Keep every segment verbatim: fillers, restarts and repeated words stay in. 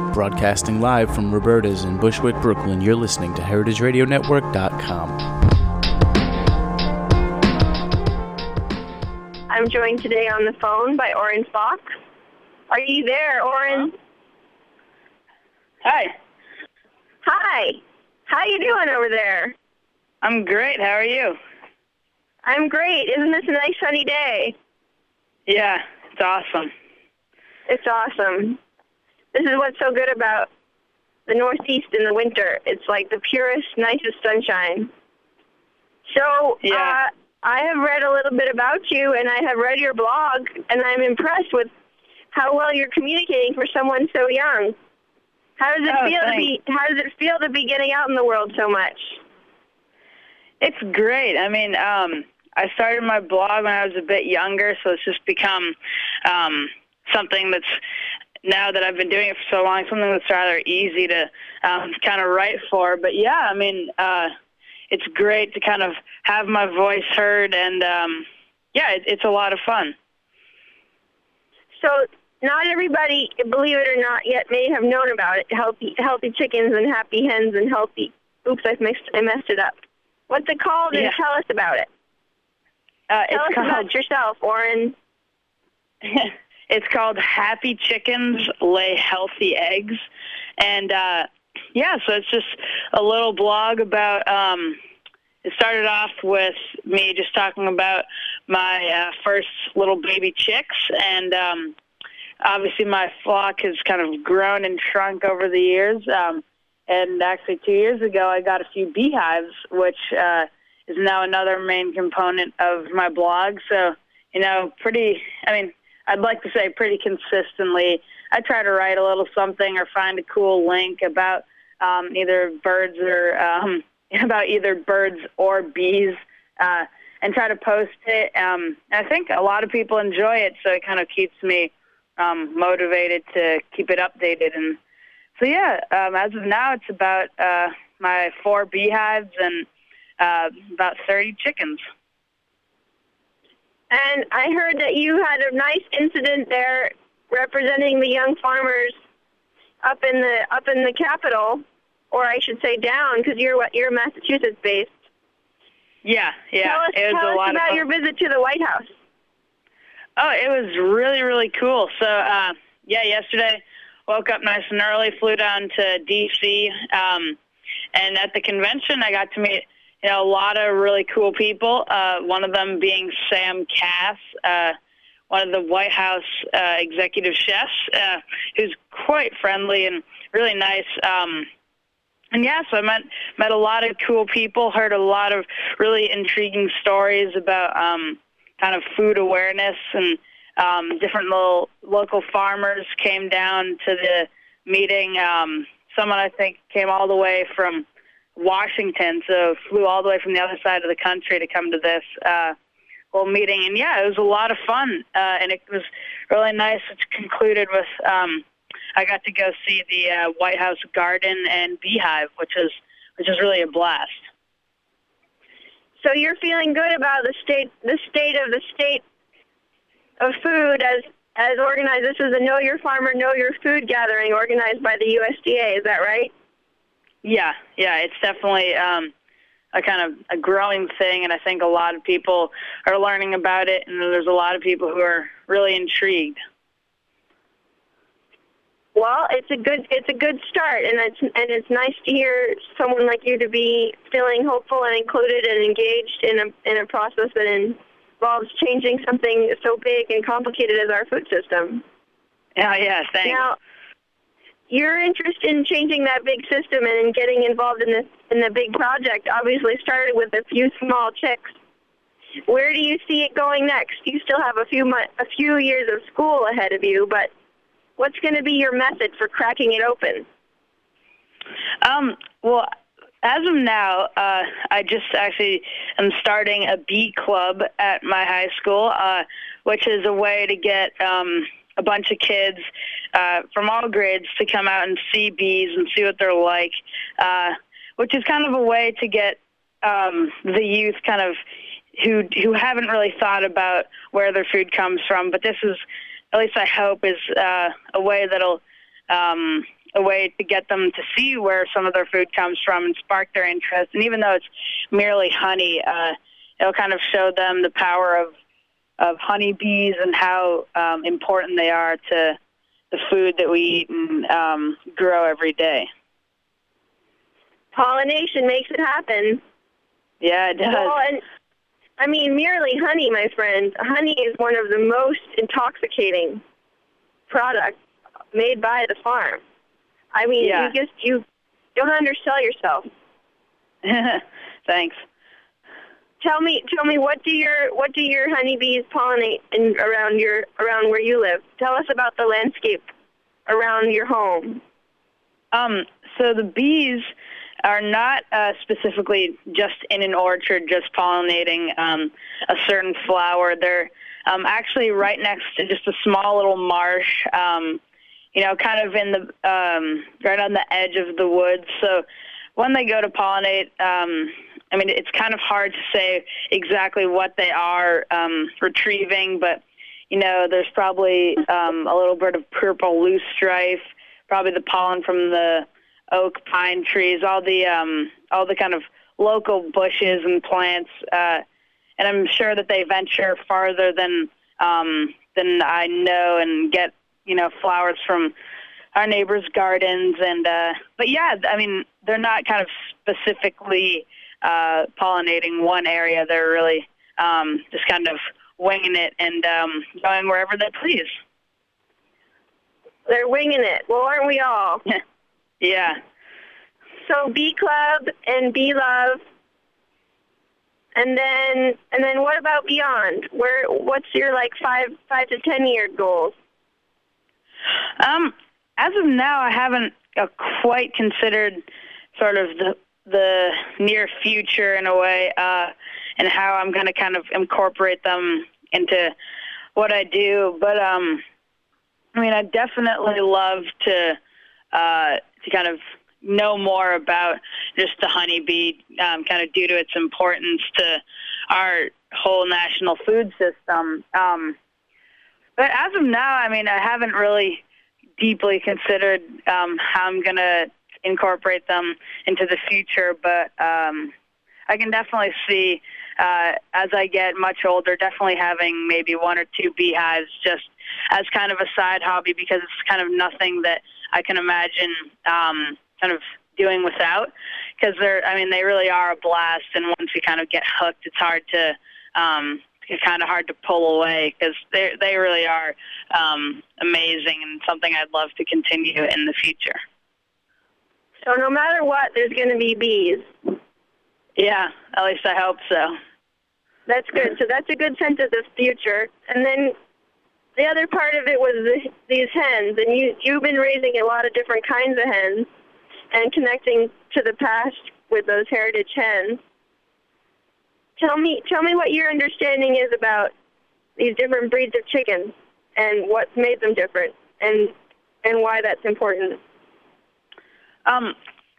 Broadcasting live from Roberta's in Bushwick, Brooklyn, you're listening to heritage radio network dot com. I'm joined today on the phone by Orrin Fox. Are you there, Orrin? Hi. Hi. How you doing over there? I'm great. How are you? I'm great. Isn't this a nice sunny day? Yeah, it's awesome. It's awesome. This is what's so good about the Northeast in the winter. It's like the purest, nicest sunshine. So, yeah. uh, I have read a little bit about you, and I have read your blog, and I'm impressed with how well you're communicating for someone so young. How does it oh, feel thanks. to be? How does it feel to be getting out in the world so much? It's great. I mean, um, I started my blog when I was a bit younger, so it's just become um, something that's, now that I've been doing it for so long, something that's rather easy to um, kind of write for. But yeah, I mean, uh, it's great to kind of have my voice heard, and um, yeah, it, it's a lot of fun. So not everybody, believe it or not, yet may have known about it. Healthy, healthy chickens and happy hens and healthy. Oops, I mixed, I messed it up. What's it called? And yeah. tell us about it. Uh, tell it's us called, about yourself, Orrin. It's called Happy Chickens Lay Healthy Eggs. And, uh, yeah, so it's just a little blog about, um, it started off with me just talking about my uh, first little baby chicks. And um, obviously my flock has kind of grown and shrunk over the years. Um, and actually two years ago I got a few beehives, which uh, is now another main component of my blog. So, you know, pretty, I mean, I'd like to say pretty consistently, I try to write a little something or find a cool link about um, either birds or um, about either birds or bees, uh, and try to post it. Um, I think a lot of people enjoy it, so it kind of keeps me um, motivated to keep it updated. And so, yeah, um, as of now, it's about uh, my four beehives and uh, about thirty chickens. And I heard that you had a nice incident there representing the young farmers up in the up in the capital, or I should say down, because you're you're Massachusetts based. Yeah, yeah. Tell us, it was tell a us lot about of fun. your visit to the White House. Oh, it was really, really cool. So, uh, yeah, yesterday woke up nice and early, flew down to D C, um, and at the convention I got to meet you know, a lot of really cool people, uh, one of them being Sam Cass, uh, one of the White House uh, executive chefs, uh, who's quite friendly and really nice. Um, and, yeah, so I met, met a lot of cool people, heard a lot of really intriguing stories about um, kind of food awareness, and um, different little local farmers came down to the meeting. Um, someone, I think, came all the way from Washington, so flew all the way from the other side of the country to come to this uh, whole meeting. And, yeah, it was a lot of fun, uh, and it was really nice. It concluded with um, I got to go see the uh, White House garden and beehive, which is which is really a blast. So you're feeling good about the state the state of the state of food as as organized. This is a Know Your Farmer, Know Your Food gathering organized by the U S D A. Is that right? Yeah, yeah, it's definitely um, a kind of a growing thing, and I think a lot of people are learning about it, and there's a lot of people who are really intrigued. Well, it's a good it's a good start, and it's and it's nice to hear someone like you to be feeling hopeful and included and engaged in a in a process that involves changing something so big and complicated as our food system. Yeah, yeah, thanks. Now, your interest in changing that big system and in getting involved in this in the big project obviously started with a few small chicks. Where do you see it going next? You still have a few mo- a few years of school ahead of you, but what's going to be your method for cracking it open? Um, well, as of now, uh, I just actually am starting a bee club at my high school, uh, which is a way to get um, a bunch of kids uh, from all grades to come out and see bees and see what they're like, uh, which is kind of a way to get um, the youth kind of who who haven't really thought about where their food comes from. But this is, at least I hope, is uh, a way that'll um, a way to get them to see where some of their food comes from and spark their interest. And even though it's merely honey, uh, it'll kind of show them the power of, of honeybees and how um, important they are to the food that we eat and um, grow every day. Pollination makes it happen. Yeah, it does. Well, and, I mean, merely honey, my friend. Honey is one of the most intoxicating products made by the farm. I mean, yeah. you just you don't undersell yourself. Thanks. Tell me, tell me, what do your what do your honeybees pollinate in around your around where you live? Tell us about the landscape around your home. Um. So the bees are not uh, specifically just in an orchard, just pollinating um, a certain flower. They're um, actually right next to just a small little marsh. Um, you know, kind of in the um, right on the edge of the woods. So when they go to pollinate, um, I mean, it's kind of hard to say exactly what they are um, retrieving, but, you know, there's probably um, a little bit of purple loosestrife, probably the pollen from the oak pine trees, all the um, all the kind of local bushes and plants. Uh, and I'm sure that they venture farther than um, than I know and get, you know, flowers from our neighbors' gardens. And uh, but, yeah, I mean, they're not kind of specifically uh, pollinating one area. They're really um, just kind of winging it and um, going wherever they please. They're winging it. Well, aren't we all? Yeah. So Bee Club and Bee Love, and then and then what about beyond? Where what's your like five five to ten year goals? Um, as of now, I haven't uh, quite considered sort of the the near future in a way, uh, and how I'm going to kind of incorporate them into what I do. But um, I mean, I definitely love to uh, to kind of know more about just the honeybee, um, kind of due to its importance to our whole national food system. Um, but as of now, I mean, I haven't really deeply considered um, how I'm going to incorporate them into the future, but um, I can definitely see uh, as I get much older, definitely having maybe one or two beehives just as kind of a side hobby, because it's kind of nothing that I can imagine um, kind of doing without, because they're, I mean, they really are a blast, and once you kind of get hooked, it's hard to, um, it's kind of hard to pull away, because they they really are um, amazing and something I'd love to continue in the future. So no matter what, there's going to be bees. Yeah, at least I hope so. That's good. So that's a good sense of the future. And then the other part of it was the, these hens, and you, you've been raising a lot of different kinds of hens and connecting to the past with those heritage hens. Tell me, tell me what your understanding is about these different breeds of chickens and what's made them different, and and why that's important. Um.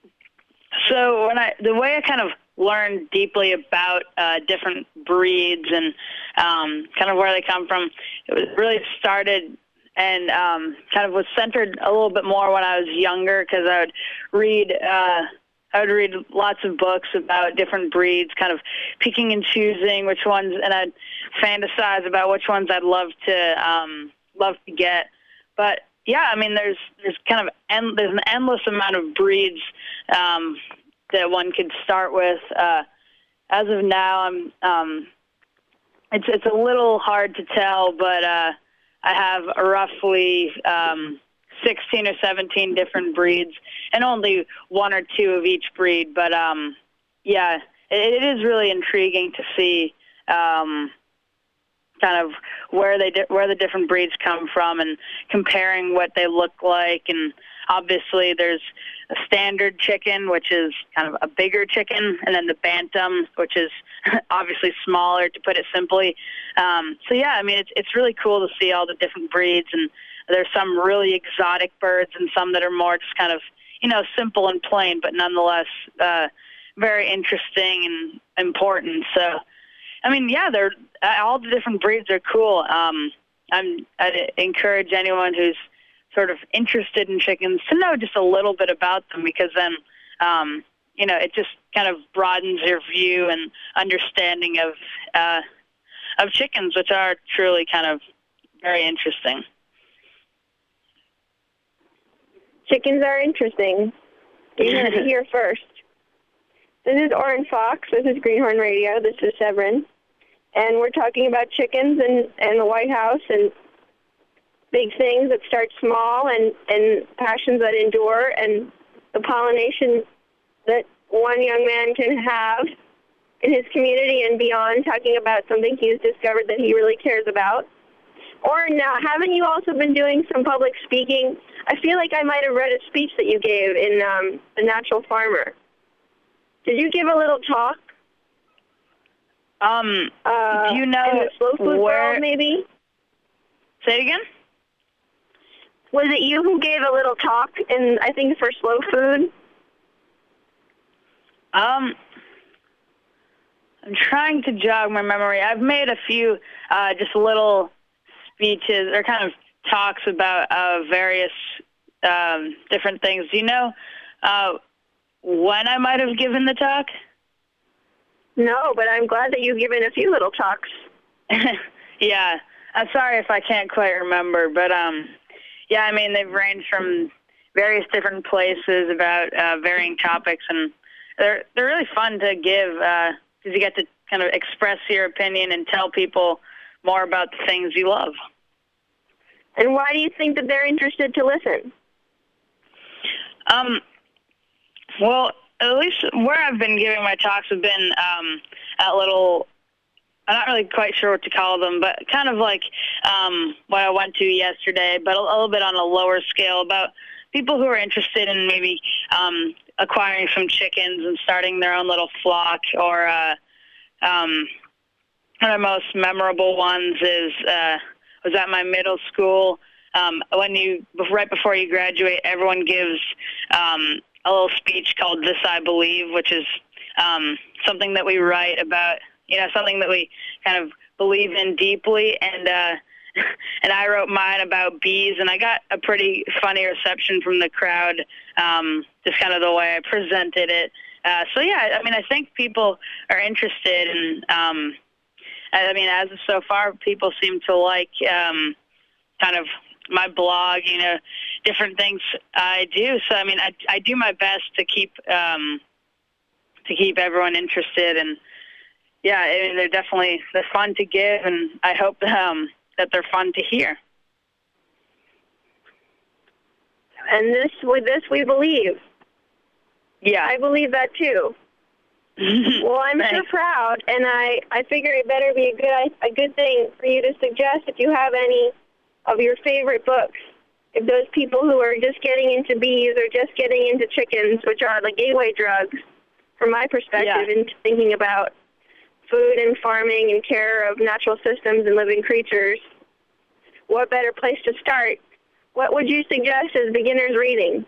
So when I the way I kind of learned deeply about uh, different breeds and um, kind of where they come from, it was really started and um, kind of was centered a little bit more when I was younger, because I would read uh, I would read lots of books about different breeds, kind of picking and choosing which ones, and I'd fantasize about which ones I'd love to um, love to get. But yeah, I mean, there's there's kind of en- there's an endless amount of breeds um, that one could start with. Uh, as of now, I'm um, it's it's a little hard to tell, but uh, I have roughly um, sixteen or seventeen different breeds, and only one or two of each breed. But um, yeah, it, it is really intriguing to see um, kind of where they di- where the different breeds come from, and comparing what they look like. And obviously, there's a standard chicken, which is kind of a bigger chicken, and then the bantam, which is obviously smaller, to put it simply. Um, so yeah, I mean, it's it's really cool to see all the different breeds, and there's some really exotic birds and some that are more just kind of, you know, simple and plain, but nonetheless uh, very interesting and important. So, I mean, yeah, they're all the different breeds are cool. Um, I'm, I'd encourage anyone who's sort of interested in chickens to know just a little bit about them, because then, um, you know, it just kind of broadens your view and understanding of uh, of chickens, which are truly kind of very interesting. Chickens are interesting. You heard it here first. This is Oren Fox. This is Greenhorn Radio. This is Severin. And we're talking about chickens and, and the White House and big things that start small and, and passions that endure and the pollination that one young man can have in his community and beyond, talking about something he's discovered that he really cares about. Or now, haven't you also been doing some public speaking? I feel like I might have read a speech that you gave in um, The Natural Farmer. Did you give a little talk? Um, uh, do you know in the slow food where... world, maybe? Say it again? Was it you who gave a little talk in, I think, for slow food? Um, I'm trying to jog my memory. I've made a few uh, just little speeches or kind of talks about uh, various um, different things. Do you know uh, when I might have given the talk? No, but I'm glad that you've given a few little talks. Yeah, I'm sorry if I can't quite remember, but um, yeah, I mean, they've ranged from various different places about uh, varying topics, and they're they're really fun to give because uh, you get to kind of express your opinion and tell people more about the things you love. And why do you think that they're interested to listen? Um, well, at least where I've been giving my talks have been um, at little, I'm not really quite sure what to call them, but kind of like um, what I went to yesterday, but a, a little bit on a lower scale about people who are interested in maybe um, acquiring some chickens and starting their own little flock, or uh, um, one of the most memorable ones is uh, was at my middle school. Um, when you right before you graduate, everyone gives um, a little speech called "This I Believe," which is um, something that we write about, you know, something that we kind of believe in deeply. And uh, and I wrote mine about bees, and I got a pretty funny reception from the crowd, um, just kind of the way I presented it. Uh, so yeah, I mean, I think people are interested, and um, I mean, as of so far, people seem to like um, kind of my blog, you know, different things I do. So I mean, I I do my best to keep um, to keep everyone interested, and yeah, I mean, they're definitely they're fun to give, and I hope um, that they're fun to hear. And this with this we believe. Yeah, I believe that too. Well, I'm so proud, and I, I figure it better be a good a good thing for you to suggest if you have any of your favorite books. If those people who are just getting into bees or just getting into chickens, which are the gateway drugs, from my perspective, yeah. into thinking about food and farming and care of natural systems and living creatures, what better place to start? What would you suggest as beginner's reading?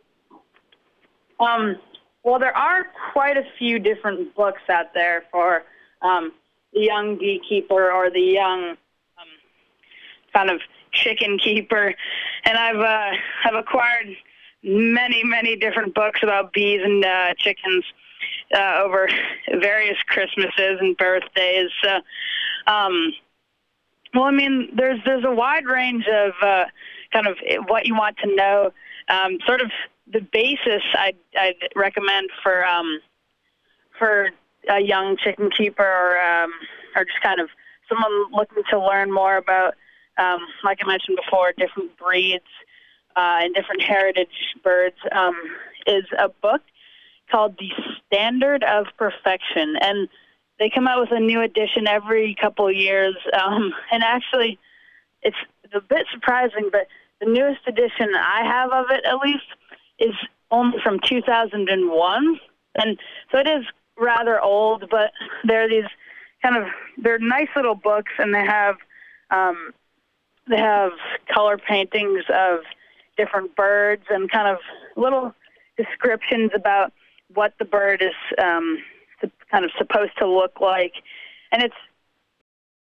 Um. Well, there are quite a few different books out there for um, the young beekeeper or the young um, kind of chicken keeper, and I've uh, I've acquired many many different books about bees and uh, chickens uh, over various Christmases and birthdays. So, um, well, I mean, there's there's a wide range of uh, kind of what you want to know, um, sort of. The basis I'd, I'd recommend for um, for a young chicken keeper, or um, or just kind of someone looking to learn more about, um, like I mentioned before, different breeds uh, and different heritage birds, um, is a book called The Standard of Perfection. And they come out with a new edition every couple of years. Um, and actually, it's, it's a bit surprising, but the newest edition I have of it, at least, is only from two thousand one, and so it is rather old, but they're these kind of, they're nice little books, and they have um, they have color paintings of different birds and kind of little descriptions about what the bird is um, kind of supposed to look like, and it's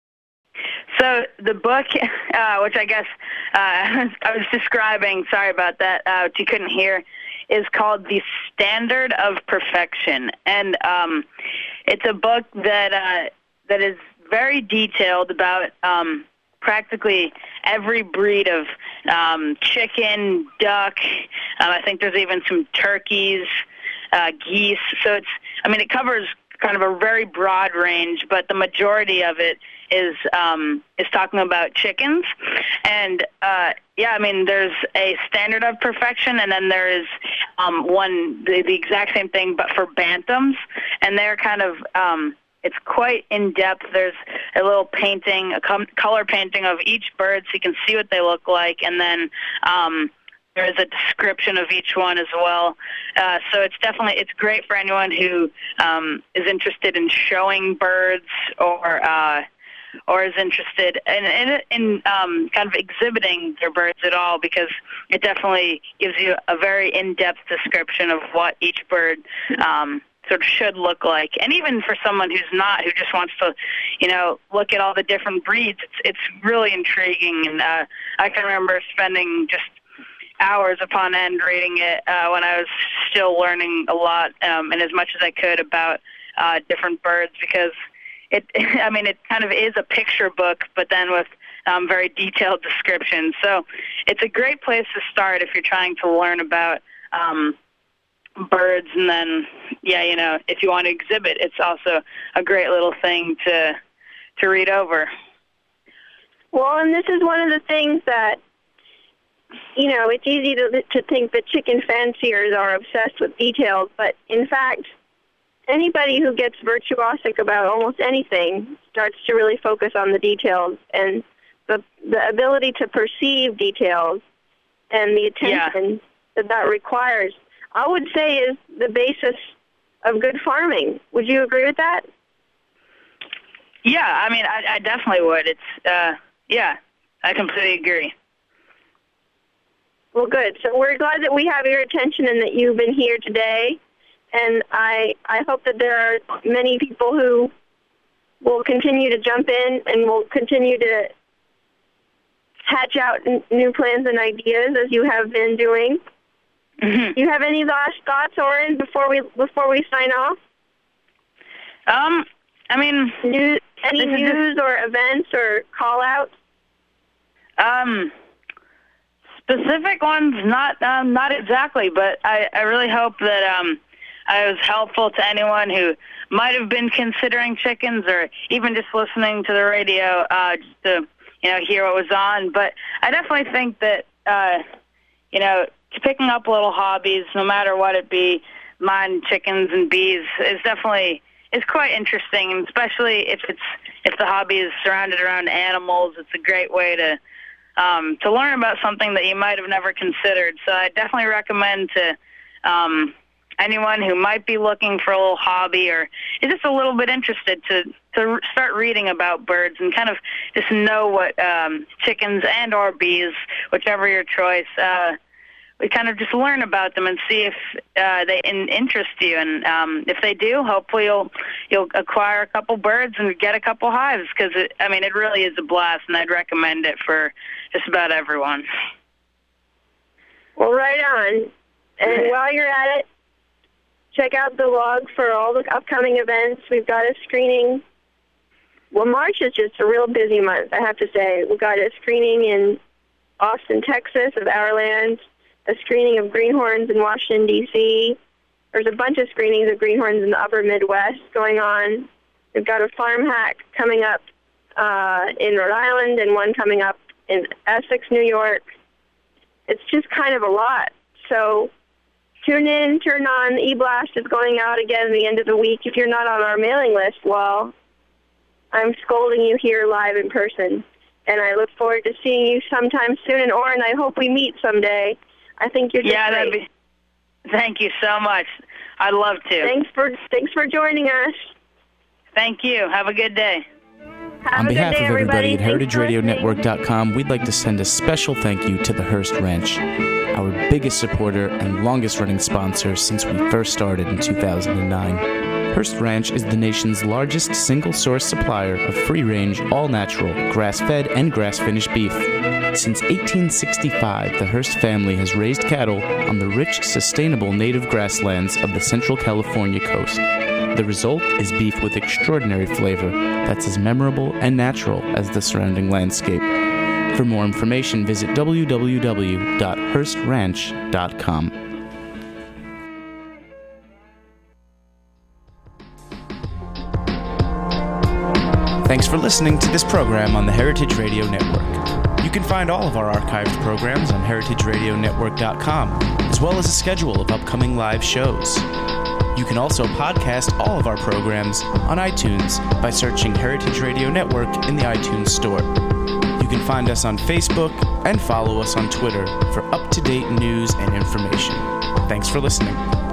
So the book, uh, which I guess uh, I was describing, sorry about that, uh, which you couldn't hear, is called The Standard of Perfection. And um, it's a book that uh, that is very detailed about um, practically every breed of um, chicken, duck. Um, I think there's even some turkeys, uh, geese. So it's, I mean, it covers kind of a very broad range, but the majority of it is um, is talking about chickens. And, uh, yeah, I mean, there's a standard of perfection, and then there is um, one, the, the exact same thing, but for bantams. And they're kind of, um, it's quite in-depth. There's a little painting, a com- color painting of each bird so you can see what they look like, and then um, there is a description of each one as well. Uh, so it's definitely, it's great for anyone who um, is interested in showing birds or uh, or is interested in, in, in um, kind of exhibiting their birds at all, because it definitely gives you a very in-depth description of what each bird um, sort of should look like. And even for someone who's not, who just wants to, you know, look at all the different breeds, it's, it's really intriguing. And uh, I can remember spending just hours upon end reading it uh, when I was still learning a lot um, and as much as I could about uh, different birds, because it, I mean, it kind of is a picture book, but then with um, very detailed descriptions. So it's a great place to start if you're trying to learn about um, birds. And then, yeah, you know, if you want to exhibit, it's also a great little thing to to read over. Well, and this is one of the things that, you know, it's easy to to think that chicken fanciers are obsessed with details, but in fact, anybody who gets virtuosic about almost anything starts to really focus on the details, and the the ability to perceive details and the attention yeah. that that requires, I would say, is the basis of good farming. Would you agree with that? Yeah, I mean, I, I definitely would. It's, uh, yeah, I completely agree. Well, good. So we're glad that we have your attention and that you've been here today. And I I hope that there are many people who will continue to jump in and will continue to hatch out n- new plans and ideas as you have been doing. Mm-hmm. Do you have any last thoughts, Oren, before we before we sign off? Um, I mean, New, any news just, or events or call-outs? Um, specific ones, not um, not exactly, but I, I really hope that um. I was helpful to anyone who might have been considering chickens or even just listening to the radio uh, just to, you know, hear what was on. But I definitely think that, uh, you know, picking up little hobbies, no matter what it be, mine, chickens and bees, is definitely is quite interesting, and especially if it's if the hobby is surrounded around animals. It's a great way to um, to learn about something that you might have never considered. So I definitely recommend to um, anyone who might be looking for a little hobby or is just a little bit interested to, to start reading about birds and kind of just know what um, chickens and or bees, whichever your choice, uh, we kind of just learn about them and see if uh, they in, interest you. And um, if they do, hopefully you'll you'll acquire a couple birds and get a couple hives, because, I mean, it really is a blast, and I'd recommend it for just about everyone. Well, right on. And while you're at it, check out the log for all the upcoming events. We've got a screening. Well, March is just a real busy month, I have to say. We've got a screening in Austin, Texas of Our Land, a screening of greenhorns in Washington, D C There's a bunch of screenings of greenhorns in the upper Midwest going on. We've got a farm hack coming up uh, in Rhode Island and one coming up in Essex, New York. It's just kind of a lot. So tune in, turn on. E-Blast is going out again at the end of the week. If you're not on our mailing list, well, I'm scolding you here live in person. And I look forward to seeing you sometime soon. And Oren, I hope we meet someday. I think you're just yeah, great. That'd be, thank you so much. I'd love to. Thanks for thanks for joining us. Thank you. Have a good day. Have On behalf day, of everybody everybody. at heritage radio network dot com, we'd like to send a special thank you to the Hearst Ranch, our biggest supporter and longest-running sponsor since we first started in two thousand nine. Hearst Ranch is the nation's largest single-source supplier of free-range, all-natural, grass-fed, and grass-finished beef. Since eighteen sixty-five, the Hearst family has raised cattle on the rich, sustainable native grasslands of the Central California coast. The result is beef with extraordinary flavor that's as memorable and natural as the surrounding landscape. For more information, visit w w w dot hearst ranch dot com. Thanks for listening to this program on the Heritage Radio Network. You can find all of our archived programs on heritage radio network dot com, as well as a schedule of upcoming live shows. You can also podcast all of our programs on iTunes by searching Heritage Radio Network in the iTunes Store. You can find us on Facebook and follow us on Twitter for up-to-date news and information. Thanks for listening.